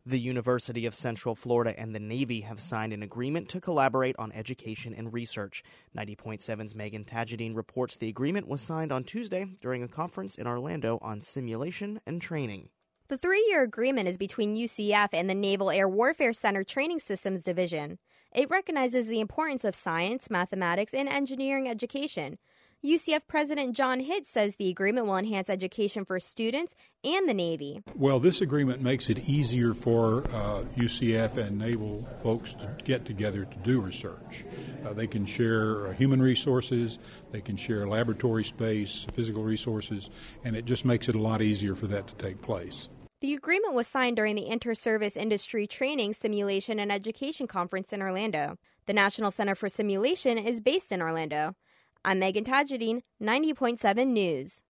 The University of Central Florida and the Navy have signed an agreement to collaborate on education and research. 90.7's Megan Tajidine reports the agreement was signed on Tuesday during a conference in Orlando on simulation and training. The 3-year agreement is between UCF and the Naval Air Warfare Center Training Systems Division. It recognizes the importance of science, mathematics, and engineering education. UCF President John Hitt says the agreement will enhance education for students and the Navy. Well, this agreement makes it easier for UCF and naval folks to get together to do research. They can share human resources, they can share laboratory space, physical resources, and it just makes it a lot easier for that to take place. The agreement was signed during the Inter-Service Industry Training, Simulation, and Education Conference in Orlando. The National Center for Simulation is based in Orlando. I'm Megan Tajidine, 90.7 News.